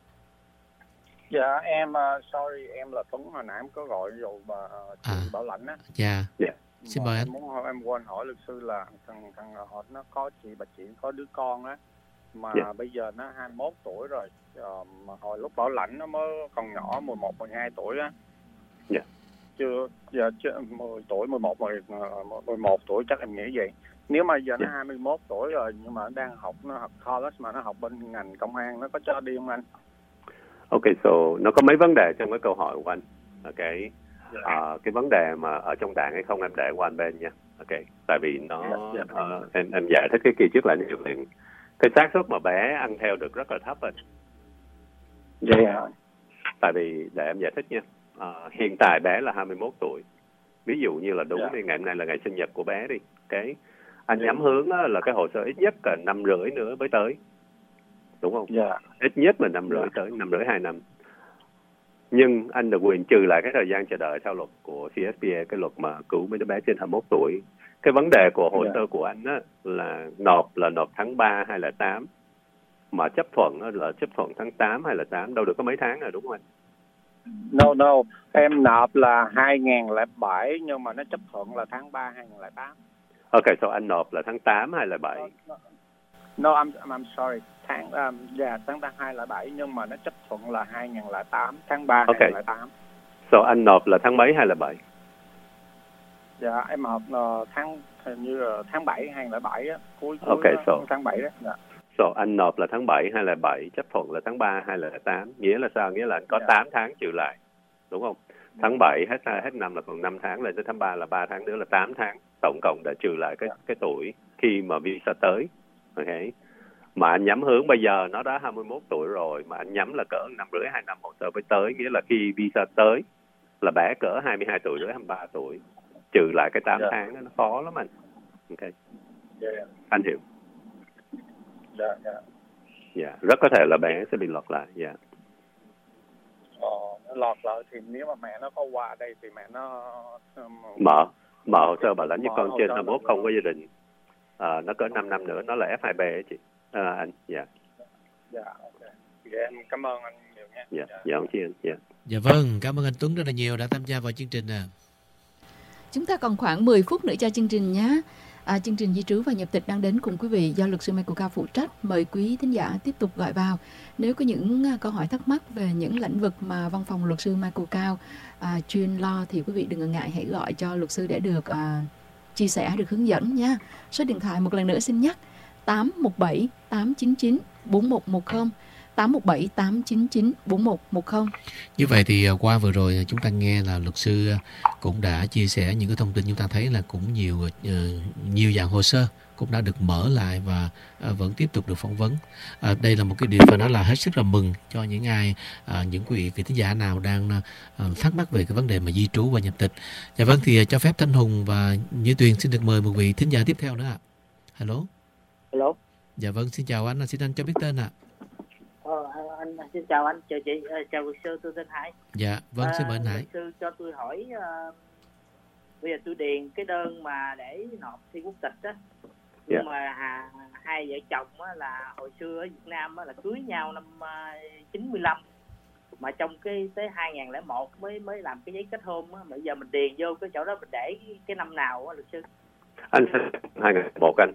Dạ em uh, sorry em là Tuấn, hồi nãy em có gọi rồi bà chị
À.
Bảo Lãnh á.
Dạ.
Dạ.
Xin
Mà
mời
em
anh.
muốn hỏi, em quên hỏi luật sư là thằng thằng họ nó có chị bà chị có đứa con á, mà
Dạ.
bây giờ nó hai mươi mốt tuổi rồi. Ờ, mà hồi lúc Bảo Lãnh nó mới còn nhỏ mười một mười hai tuổi á.
Dạ.
Chưa giờ chưa mười tuổi mười một mười mười một tuổi chắc em nghĩ vậy. Nếu mà giờ nó
Dạ.
hai mươi mốt tuổi rồi nhưng mà nó đang học, nó học college mà nó học bên ngành công an, nó có cho đi không anh?
Ok, so nó có mấy vấn đề trong cái câu hỏi của anh. Ok.
Dạ.
À, cái vấn đề mà ở trong đảng hay không em để qua một bên nha. Ok, tại vì nó
Dạ, dạ.
ờ, em em giải thích cái kỳ trước là như vậy. Cái xác suất mà bé ăn theo được rất là thấp rồi.
Vậy hả?
Tại vì để em giải thích nha. À, hiện tại bé là hai mươi mốt tuổi. Ví dụ như là đúng
Dạ.
đi, ngày hôm nay là ngày sinh nhật của bé đi. Cái anh nhắm hướng á, là cái hồ sơ ít nhất là năm rưỡi nữa mới tới, đúng không?
Dạ.
Ít nhất là năm rưỡi tới, năm rưỡi hai năm. Nhưng anh được quyền trừ lại cái thời gian chờ đợi theo luật của xê ét pê a, cái luật mà cứu mấy đứa bé trên hai mươi mốt tuổi. Cái vấn đề của hồ
Dạ.
sơ của anh á, là nộp là nộp tháng ba hay là tám, mà chấp thuận á, là chấp thuận tháng tám hay là tám, đâu được có mấy tháng rồi, đúng không anh?
No, no, em nộp là hai nghìn lẻ bảy nhưng mà nó chấp thuận là tháng ba hai nghìn lẻ tám.
Ok, so anh nộp là tháng tám hay là bảy?
No, I'm, I'm sorry. Tháng, um, yeah, tháng hai lẻ bảy nhưng mà nó chấp thuận là hai nghìn lẻ tám, tháng ba
Ok.
hai nghìn lẻ tám.
So anh nộp là tháng mấy hay là bảy?
Dạ, em nộp uh, tháng hình như là tháng bảy hai nghìn lẻ bảy á, cuối cuối
Ok, so.
tháng bảy đó. Dạ.
So anh nộp là tháng bảy hay là bảy, chấp thuận là tháng ba hay là tám. Nghĩa là sao? Nghĩa là anh có
Dạ.
tám tháng trừ lại. Đúng không? Tháng bảy hết hết năm là còn năm tháng, lên tới tháng ba là ba tháng nữa là tám tháng. Tổng cộng đã trừ lại cái cái tuổi khi mà visa tới. Ok. Mà anh nhắm hướng bây giờ nó đã hai mươi mốt tuổi rồi, mà anh nhắm là cỡ năm rưỡi hai năm hồ sơ mới tới, nghĩa là khi visa tới là bé cỡ hai mươi hai tuổi rưỡi hai mươi ba tuổi, trừ lại cái tám
Dạ.
tháng đó, nó khó lắm anh. Ok.
Dạ.
Anh hiểu.
Dạ, dạ.
Dạ, rất có thể là bé sẽ bị lọt lại. Dạ.
Ờ, nó lọt lại thì nếu mà mẹ nó có qua đây thì mẹ nó um,
Mở mở hồ sơ bảo lãnh với
Mở
con
hồ
trên
sơ
hai mươi mốt
là-
không có gia đình. À, nó cỡ năm năm nữa nó là F hai B ấy chị. À, anh. Dạ.
Dạ, ok. Dạ, em cảm ơn anh nhiều nha.
Dạ. Dạ không chi anh. Dạ.
Dạ vâng, cảm ơn anh Tuấn rất là nhiều đã tham gia vào chương trình. À.
Chúng ta còn khoảng mười phút nữa cho chương trình nhé. À, chương trình di trú và nhập tịch đang đến cùng quý vị do luật sư Michael Cao phụ trách. Mời quý thính giả tiếp tục gọi vào. Nếu có những à, câu hỏi thắc mắc về những lĩnh vực mà văn phòng luật sư Michael Cao à, chuyên lo thì quý vị đừng ngần ngại, hãy gọi cho luật sư để được à, chia sẻ, được hướng dẫn nha. Số điện thoại một lần nữa xin nhắc: tám một bảy tám chín chín bốn một một không, tám một bảy tám chín chín bốn một một không.
Như vậy thì uh, qua vừa rồi chúng ta nghe là luật sư uh, cũng đã chia sẻ những cái thông tin, chúng ta thấy là cũng nhiều uh, nhiều dạng hồ sơ cũng đã được mở lại và uh, vẫn tiếp tục được phỏng vấn. Uh, đây là một cái điều phải nói là hết sức là mừng cho những ai uh, những quý vị thính giả nào đang uh, thắc mắc về cái vấn đề mà di trú và nhập tịch. Dạ vâng, thì uh, cho phép Thanh Hùng và Như Tuyền xin được mời một vị thính giả tiếp theo nữa ạ. Hello.
Hello.
Dạ vâng, xin chào anh, xin anh cho biết tên ạ.
Ờ, anh xin chào anh, chào chị, chào luật sư, tôi tên Hải.
Dạ, vâng, xin mời anh Hải.
Luật sư cho tôi hỏi, uh, bây giờ tôi điền cái đơn mà để nộp thi quốc tịch á, nhưng
Yeah.
mà à, hai vợ chồng á, là hồi xưa ở Việt Nam á, là cưới nhau năm uh, chín mươi lăm, mà trong cái tới hai nghìn lẻ một mới mới làm cái giấy kết hôn á, bây giờ mình điền vô cái chỗ đó mình để cái, cái năm nào á luật sư?
Anh sẽ hai nghìn một anh.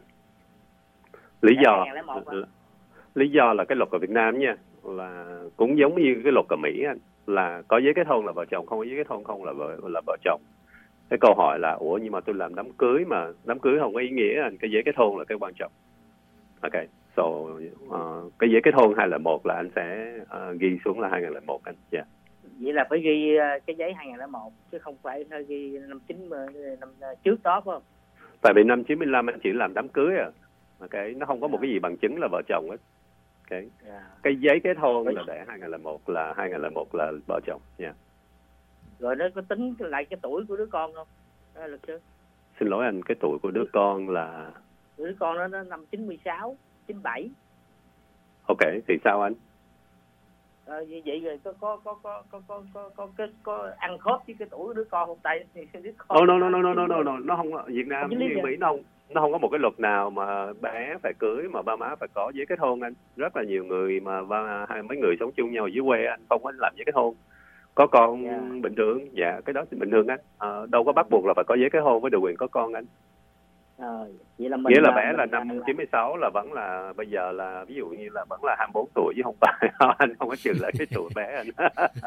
Lý do
hai nghìn lẻ một á.
lý do là cái luật ở Việt Nam nha, là cũng giống như cái luật ở Mỹ anh, là có giấy kết hôn là vợ chồng, không có giấy kết hôn không là vợ là vợ chồng. Cái câu hỏi là ủa nhưng mà tôi làm đám cưới mà đám cưới không có ý nghĩa anh, cái giấy kết hôn là cái quan trọng. Ok, so uh, cái giấy kết hôn hai nghìn lẻ một là anh sẽ uh, ghi xuống là hai nghìn lẻ một anh. Dạ. Yeah.
Vậy là phải ghi uh, cái giấy hai nghìn lẻ một chứ không phải ghi năm chín năm trước đó phải không?
Tại vì năm chín mươi lăm anh chỉ làm đám cưới à. Ok, nó không có một cái gì bằng chứng là vợ chồng hết. Ok.
Yeah.
Cái giấy kết hôn là để hai nghìn lẻ một là hai nghìn lẻ một là vợ chồng. Dạ. Yeah.
Rồi nó có tính lại cái tuổi của đứa con không? Đó, luật sư.
Xin lỗi anh, cái tuổi của đứa con là
Đứa con đó nó năm chín mươi sáu, chín mươi bảy.
ok, thì sao anh?
Ờ, như vậy rồi có có có có có có có có có, có ăn khớp với cái tuổi của đứa con không? Tại đứa con
No no no no no no no nó không, Việt Nam
không
như Mỹ nó không nó không có một cái luật nào mà bé phải cưới mà ba má phải có giấy kết hôn anh. Rất là nhiều người mà ba hai mấy người sống chung nhau ở dưới quê anh không có làm giấy kết hôn. Có con
Yeah.
bình thường, dạ cái đó thì bình thường anh. À, đâu có bắt buộc là phải có giấy kết hôn với được quyền có con anh.
Ờ, vậy là mình
Nghĩa là
là-
bé là
mình
năm
là-
chín mươi sáu là vẫn là bây giờ là ví dụ như là vẫn là hai mươi bốn tuổi chứ không phải anh không có trừ lại cái tuổi bé anh.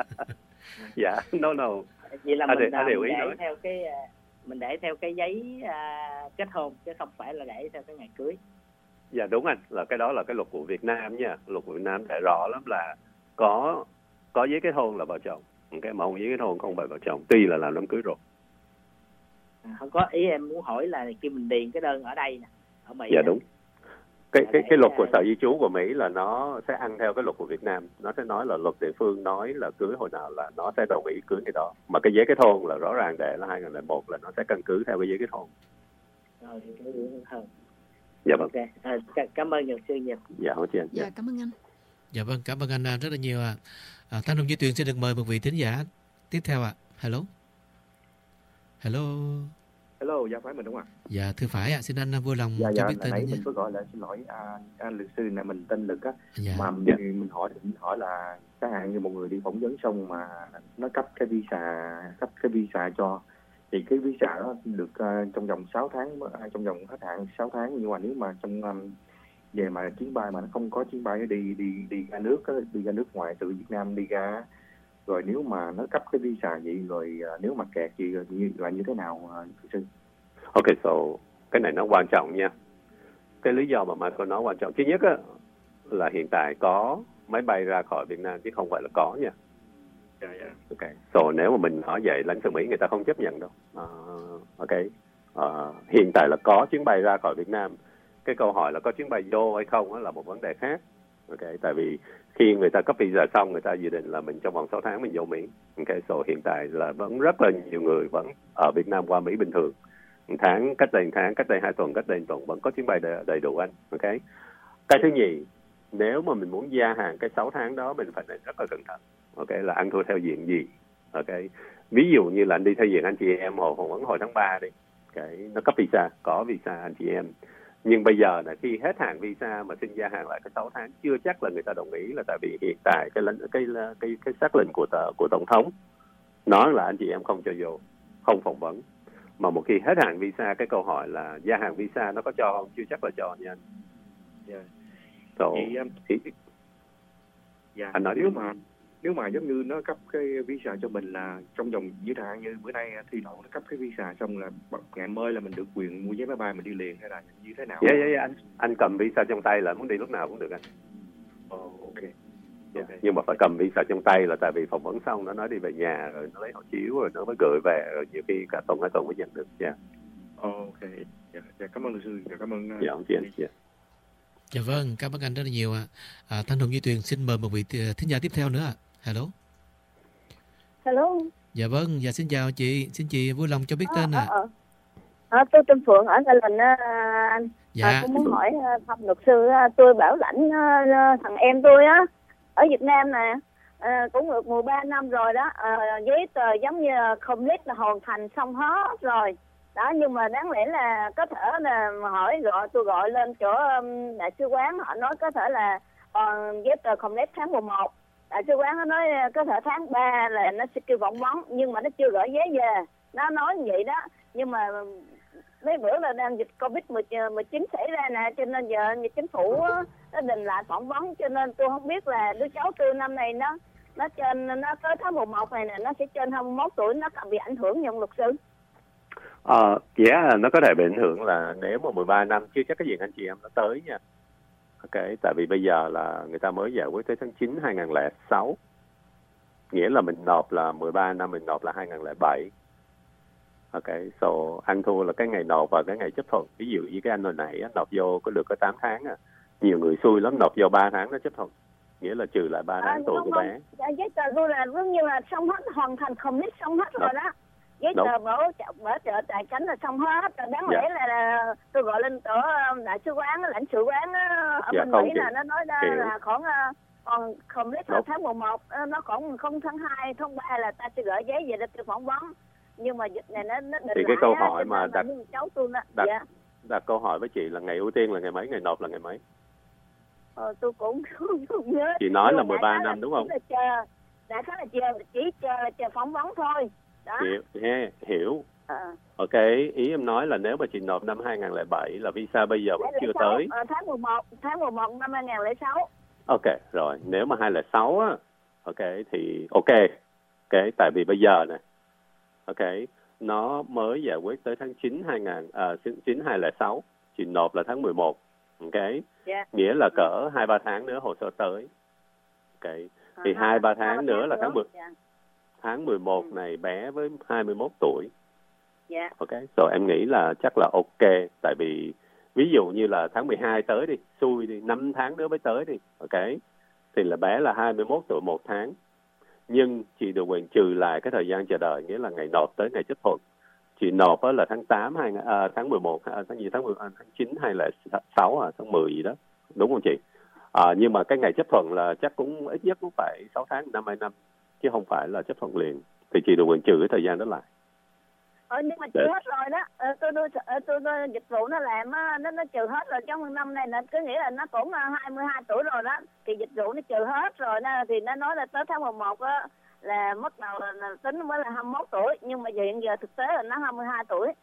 Dạ, no no.
Vậy là
Anh
mình,
để- anh
à,
hiểu
mình
ý
để
rồi.
theo cái à, mình để theo cái giấy à, kết hôn chứ không phải là để theo cái ngày cưới.
Dạ đúng anh, là cái đó là cái luật của Việt Nam nha. Luật của Việt Nam để rõ lắm là có có giấy kết hôn là vợ chồng. Cái mà không giấy kết hôn không phải vợ chồng, tuy là làm đám cưới rồi.
À, không có, ý em muốn hỏi là khi mình điền cái đơn ở đây nè, ở Mỹ
Dạ
nè,
đúng. Cái
Dạ,
cái
để,
cái luật
à,
của Sở Di trú của Mỹ là nó sẽ ăn theo cái luật của Việt Nam. Nó sẽ nói là luật địa phương nói là cưới hồi nào là nó sẽ đồng ý cưới cái đó. Mà cái giấy kết hôn là rõ ràng để là hai nghìn lẻ một là nó sẽ căn cứ theo cái giấy kết hôn.
Rồi, thì nó dễ hơn.
Dạ vâng.
Ok, à, c- cảm ơn luật sư nhiều.
Dạ không chị anh.
Dạ, cảm ơn anh.
Dạ vâng, cảm ơn anh à, rất là nhiều ạ. À. À, Thanh Hùng Như Tuyền xin được mời một vị thính giả tiếp theo ạ. Hello. Hello.
Hello, dạ phải mình đúng không ạ?
Dạ thưa phải ạ, xin anh vui lòng
Dạ
cho
dạ
biết tên
nãy
nhé.
mình có gọi là xin lỗi à, anh luật sư này, mình tên Lực á.
Dạ.
Mà mình, mình hỏi mình hỏi là chẳng hạn như một người đi phỏng vấn xong mà nó cấp cái visa cấp cái visa cho, thì cái visa đó được uh, trong vòng sáu tháng, uh, trong vòng hết hạn sáu tháng, nhưng mà nếu mà trong um, về mà chuyến bay mà nó không có chuyến bay đi đi đi ra nước á, đi ra nước ngoài từ Việt Nam đi ra, rồi nếu mà nó cấp cái visa vậy rồi uh, nếu mà kẹt gì rồi như là như thế nào uh, luật sư?
Ok, so cái này nó quan trọng nha. Cái lý do mà Michael nói quan trọng thứ nhất á, là hiện tại có máy bay ra khỏi Việt Nam chứ không phải là có nha.
Dạ, dạ.
Ok, so nếu mà mình nói vậy lãnh sự Mỹ người ta không chấp nhận đâu. Uh, ok, uh, hiện tại là có chuyến bay ra khỏi Việt Nam. Cái câu hỏi là có chuyến bay vô hay không đó là một vấn đề khác. Ok, tại vì khi người ta cấp visa xong, người ta dự định là mình trong vòng sáu tháng mình vô Mỹ. Ok, so hiện tại là vẫn rất là nhiều người vẫn ở Việt Nam qua Mỹ bình thường. Một tháng, cách đây một tháng, cách đây hai tuần, cách đây một tuần vẫn có chuyến bay đầy, đầy đủ anh. Ok. Cái thứ nhì, nếu mà mình muốn gia hạn cái sáu tháng đó, mình phải rất là cẩn thận. Ok, là ăn thua theo diện gì. Ok. Ví dụ như là anh đi theo diện anh chị em hồi phỏng vấn hồi tháng ba đi. Cái nó cấp visa, có visa anh chị em. Nhưng bây giờ là khi hết hạn visa mà xin gia hạn lại cái sáu tháng, chưa chắc là người ta đồng ý, là tại vì hiện tại cái cái cái cái, cái xác lệnh của tờ, của tổng thống nói là anh chị em không cho vô, không phỏng vấn. Mà một khi hết hạn visa, cái câu hỏi là gia hạn visa nó có cho không, chưa chắc là cho nha anh.
Yeah.
So,
Vậy, um,
thì,
dạ.
anh nói
nếu
đi.
mà nếu mà giống như nó cấp cái visa cho mình là trong vòng giữa hạn, như bữa nay thi thoảng nó cấp cái visa xong là ngày mai là mình được quyền mua vé máy bay mình đi liền, hay là như thế nào?
Dạ dạ dạ anh anh cầm visa trong tay là muốn đi lúc nào cũng được anh.
Oh, ok.
Yeah. Okay. Nhưng mà phải cầm visa trong tay là tại vì phỏng vấn xong nó nói đi về nhà rồi nó lấy hộ chiếu rồi nó mới gửi về, rồi nhiều khi cả tuần hai tuần mới nhận được. Dạ. Yeah.
Oh, ok. Dạ, dạ, cảm ơn luật sư. Dạ, cảm ơn.
Dạ ông chị anh. Dạ.
Dạ vâng, cảm ơn anh rất là nhiều ạ. À, Thanh Hùng Duy Tuyền xin mời một vị thính giả tiếp theo nữa ạ. Hello.
Hello.
Dạ vâng, dạ xin chào chị, xin chị vui lòng cho biết tên ạ.
À, à, à. à, tôi tên Phượng ở Gia Đình á anh.
Dạ.
À, tôi muốn hỏi thăm luật sư, tôi bảo lãnh thằng em tôi á ở Việt Nam nè, à, cũng được mười ba năm rồi đó, à, giấy tờ giống như complete là hoàn thành xong hết rồi. Đó, nhưng mà đáng lẽ là có thể là hỏi gọi tôi gọi lên chỗ um, đại sứ quán, họ nói có thể là uh, giấy tờ complete tháng mười một. Đại sứ quán nó nói có thể tháng ba là nó sẽ kêu phỏng vấn, nhưng mà nó chưa gửi giấy về. Nó nói như vậy đó, nhưng mà mấy bữa là đang dịch Covid mười chín xảy ra nè, cho nên giờ chính phủ nó định lại phỏng vấn, cho nên tôi không biết là đứa cháu tôi năm nay nó nó trên nó tới tháng mười một này nè, nó sẽ trên hai mươi mốt tuổi, nó bị ảnh hưởng nhận luật sư.
Ờ, dạ yeah, nó có thể bị ảnh hưởng là nếu mà mười ba năm chưa chắc cái diện anh chị em nó tới nha. Ok, tại vì bây giờ là người ta mới giải quyết tới tháng chín hai nghìn lẻ sáu. Nghĩa là mình nộp là mười ba năm, mình nộp là hai nghìn lẻ bảy. Ok, so ăn thua là cái ngày nộp và cái ngày chấp thuận. Ví dụ như cái anh hồi nãy nộp vô có được có tám tháng à. Nhiều người xui lắm, nộp vô ba tháng nó chấp thuận. Nghĩa là trừ lại ba tháng
à,
tuổi của bé.
Dạ, giấy tờ tôi là giống như là xong hết, hoàn thành complete xong hết rồi đó. Giấy tờ bảo trợ bảo trợ tài chính là xong hết. Đáng lẽ dạ. là, là tôi gọi lên tổ đại sứ quán, lãnh sự quán ở dạ, bên Mỹ là nó nói ra Hiểu. là khoảng còn complete là tháng mười một, nó khoảng không tháng hai, tháng ba là ta sẽ gửi giấy về để tôi phỏng vấn. Nhưng mà dịch này nó nó định
thì cái
lại
câu
á,
hỏi mà đặt
cháu tôi đó.
đặt,
dạ.
đặt câu hỏi với chị là ngày ưu tiên là ngày mấy, ngày nộp là ngày mấy?
Ờ, tôi cũng không, không nhớ.
Chị nói là mười ba năm đúng không?
Là chờ, đã khá là chờ, chỉ chờ chờ phỏng vấn thôi. Đó.
Hiểu, he, hiểu.
À.
Ok, ý em nói là nếu mà chị nộp năm hai nghìn lẻ bảy là visa bây giờ vẫn chưa
sáu,
tới.
À, tháng mười một, tháng mười một năm hai nghìn lẻ sáu.
Ok, rồi, nếu mà hai nghìn lẻ sáu á, ok, thì ok. Ok, tại vì bây giờ nè, ok, nó mới giải quyết tới tháng chín hai nghìn, à, chín hai nghìn lẻ sáu, chị nộp là tháng mười một, ok,
yeah.
nghĩa là cỡ hai ba tháng nữa hồ sơ tới, ok, thì hai ba tháng nữa là tháng mười, yeah. tháng mười một này bé với hai mươi mốt tuổi,
yeah.
ok, rồi em nghĩ là chắc là ok, tại vì ví dụ như là tháng mười hai tới đi, xui đi, năm tháng nữa mới tới đi, ok, thì là bé là hai mươi mốt tuổi một tháng. Nhưng chị được quyền trừ lại cái thời gian chờ đợi, nghĩa là ngày nộp tới ngày chấp thuận. Chị nộp đó là tháng tám, hai, à, tháng mười một, à, tháng gì, tháng, mười, à, tháng chín hay là sáu, à, tháng mười gì đó. Đúng không chị? À, nhưng mà cái ngày chấp thuận là chắc cũng ít nhất cũng phải sáu tháng, năm, hai năm. Chứ không phải là chấp thuận liền. Thì chị được quyền trừ cái thời gian đó lại.
Ờ, nhưng mà trừ
Để-
hết rồi đó. Ờ, tôi, tôi, tôi, tôi, tôi dịch vụ nó làm á, nó nó trừ hết rồi trong năm nay, là cứ nghĩa là nó cũng à, hai mươi hai tuổi rồi đó, thì dịch vụ nó trừ hết rồi, nó thì nó nói là tới tháng mười một á là bắt đầu là, là tính mới là hai mươi mốt tuổi, nhưng mà hiện giờ thực tế là nó hai mươi hai tuổi.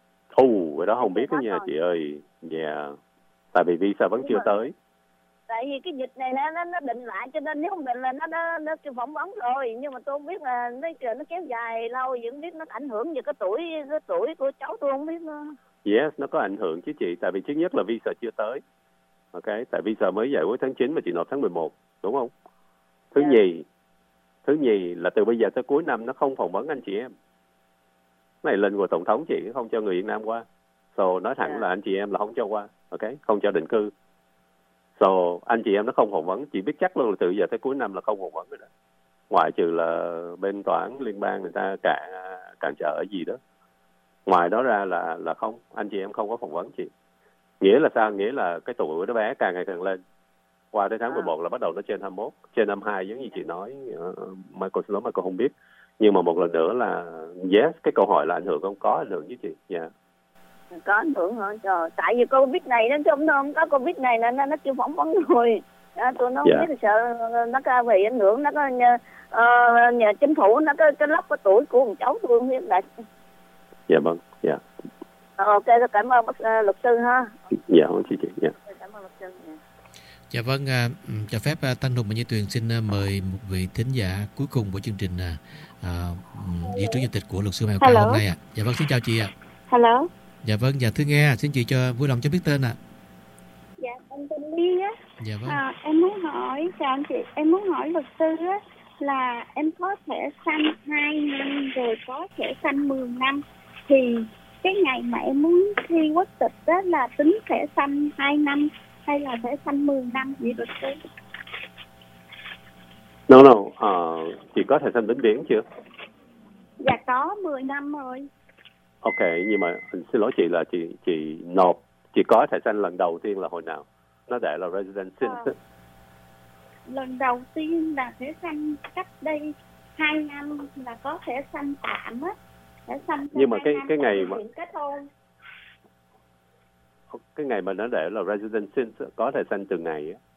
Ồ, cái đó không biết đó nha chị ơi. Dạ. Tại vì visa vẫn chưa tới.
Tại vì cái dịch này nó nó, nó định lại, cho nên nếu không định là nó nó nó kêu phỏng vấn rồi, nhưng mà tôi không biết là nó nó kéo dài lâu, vẫn biết nó ảnh hưởng về cái tuổi cái tuổi của cháu, tôi không biết nữa.
Yes, nó có ảnh hưởng chứ chị. Tại vì thứ nhất là visa chưa tới. Ok, tại visa mới giải quyết tháng chín mà chị nộp tháng mười một, đúng không? Thứ
Dạ.
nhì, thứ nhì là từ bây giờ tới cuối năm nó không phỏng vấn anh chị em. Cái này lệnh của tổng thống chị, không cho người Việt Nam qua. So nói thẳng
Dạ.
là anh chị em là không cho qua, ok, không cho định cư. So anh chị em nó không phỏng vấn, chị biết chắc luôn là từ giờ tới cuối năm là không phỏng vấn rồi đó. Ngoại trừ là bên tòa án liên bang người ta cản cản trở ở gì đó. Ngoài đó ra là là không, anh chị em không có phỏng vấn chị. Nghĩa là sao? Nghĩa là cái tuổi của đứa bé càng ngày càng lên. Qua tới tháng mười một là bắt đầu nó trên hai mươi mốt, trên hai mươi hai giống như chị nói. Uh, Michael xin lỗi, Michael không biết. Nhưng mà một lần nữa là yes, cái câu hỏi là ảnh hưởng không, có ảnh hưởng với chị. Dạ. Yeah.
Có ảnh hưởng hả? Trời, tại vì Covid này nó không không có Covid này là nó nó chưa phỏng vấn rồi. À, tôi nó không
Dạ.
biết là sợ nó có bị ảnh hưởng, nó có nhờ, uh, nhờ chính phủ nó có cái lắp cái tuổi của con cháu tôi không biết là.
Dạ vâng. Dạ.
Ờ, ok, tôi cảm ơn bác uh, luật sư ha.
Dạ không chị chị. Dạ.
Cảm ơn luật sư. Dạ.
Dạ vâng, à, cho phép à, Thanh Hùng và Như Tuyền xin à, mời một vị thính giả cuối cùng của chương trình à, à, di trú nhập tịch của luật sư Mai Cao
Hello.
hôm nay ạ. À. Dạ vâng, xin chào chị ạ. À.
Hello.
Dạ vâng, dạ thưa nghe, xin chị cho vui lòng cho biết tên ạ. À.
Dạ, em tên Ly á.
Dạ vâng.
À, em muốn hỏi, chào anh chị, em muốn hỏi luật sư á là em có thẻ xanh hai năm rồi có thẻ xanh mười năm, thì cái ngày mà em muốn thi quốc tịch đó là tính thẻ xanh hai năm hay là thẻ xanh mười năm vậy luật sư?
No, no, uh, chị có thẻ xanh vĩnh viễn chưa?
Dạ có mười năm rồi.
Ok, nhưng mà xin lỗi chị là chị chị nộp, chị có thẻ xanh lần đầu tiên là hồi nào? Nó để là resident since.
Ờ, lần đầu tiên là thẻ xanh cách đây hai năm là có thẻ xanh tạm á, thẻ xanh
Nhưng mà cái
năm
cái ngày mà
kết hôn.
cái ngày mà nó để là resident since có thẻ xanh từ ngày á.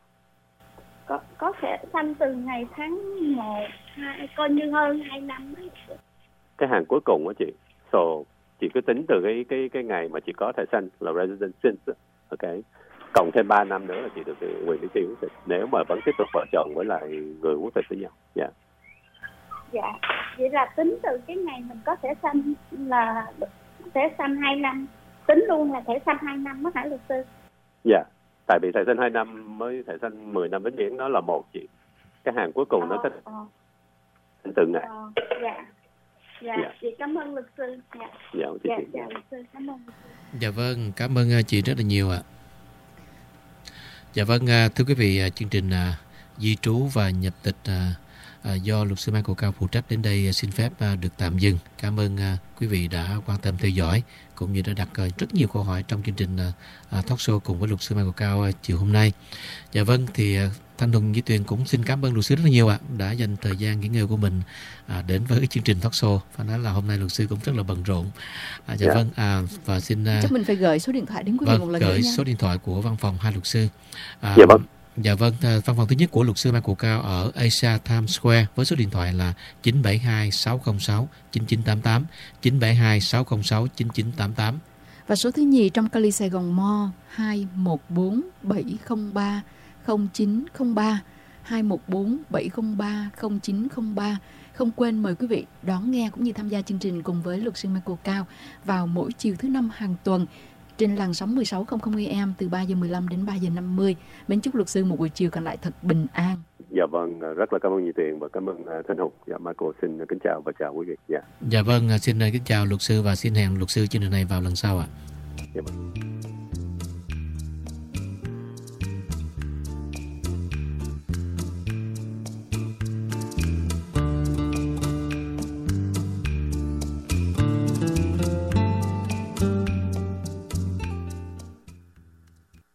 có có thẻ xanh từ ngày tháng một, hai, coi như hơn hai năm đấy.
Cái hàng cuối cùng á chị. So chị cứ tính từ cái cái cái ngày mà chị có thẻ xanh là resident since, ok. Cộng thêm ba năm nữa là chị được quyền đi thi quốc tịch. Nếu mà vẫn tiếp tục vợ chồng với lại người quốc tịch với nhau. Dạ. Yeah.
Dạ, vậy là tính từ cái ngày mình có thẻ xanh là thẻ xanh hai năm, tính luôn là thẻ xanh hai năm đó hả luật sư?
Dạ. Yeah. Tại vì thẻ xanh hai năm mới thẻ xanh mười năm vĩnh viễn nó là một chị. Cái hàng cuối cùng
ờ,
nó thích
ờ,
từ ngày.
ờ, dạ. Dạ,
Dạ.
chị cảm ơn luật sư. Dạ,
Dạ, chị,
dạ,
chị.
dạ luật sư, cảm ơn luật sư.
Dạ vâng, cảm ơn uh, chị rất là nhiều ạ. À. Dạ vâng, uh, thưa quý vị, uh, chương trình uh, di trú và nhập tịch uh, uh, do luật sư Michael Cao phụ trách đến đây uh, xin phép uh, được tạm dừng. Cảm ơn uh, quý vị đã quan tâm theo dõi cũng như đã đặt uh, rất nhiều câu hỏi trong chương trình uh, uh, talk show cùng với luật sư Michael Cao uh, chiều hôm nay. Dạ vâng, thì uh, Thanh Hùng với Tuyền cũng xin cảm ơn luật sư rất là nhiều ạ, à, đã dành thời gian nghỉ ngơi của mình à, đến với cái chương trình talk show. Phải nói là hôm nay luật sư cũng rất là bận rộn. À, dạ yeah. Vâng, à, và xin uh,
chắc mình phải gửi số điện thoại đến quý
vâng,
vị một lần nữa
gửi
nha.
số điện thoại của văn phòng hai luật sư. À,
dạ vâng.
Dạ vâng, văn phòng thứ nhất của luật sư Michael Cao ở Asia Times Square với số điện thoại là chín bảy hai sáu không sáu chín chín tám tám, chín bảy hai sáu không sáu chín chín tám tám.
Và số thứ nhì trong Cali Sài Gòn Mall hai một bốn bảy không ba không chín không ba, hai một bốn bảy không ba không chín không ba. Không quên mời quý vị đón nghe cũng như tham gia chương trình cùng với luật sư Michael Cao vào mỗi chiều thứ năm hàng tuần trên làn sóng mười sáu trăm a m từ ba giờ mười lăm đến ba giờ năm mươi. Mến chúc luật sư một buổi chiều còn lại thật bình an.
Dạ vâng, rất là cảm ơn Như Tuyền và cảm ơn uh, Thanh Hùng. Dạ, Michael xin kính chào và chào quý vị. Dạ.
Dạ vâng, xin kính chào luật sư và xin hẹn luật sư chương trình này vào lần sau ạ.
Dạ vâng.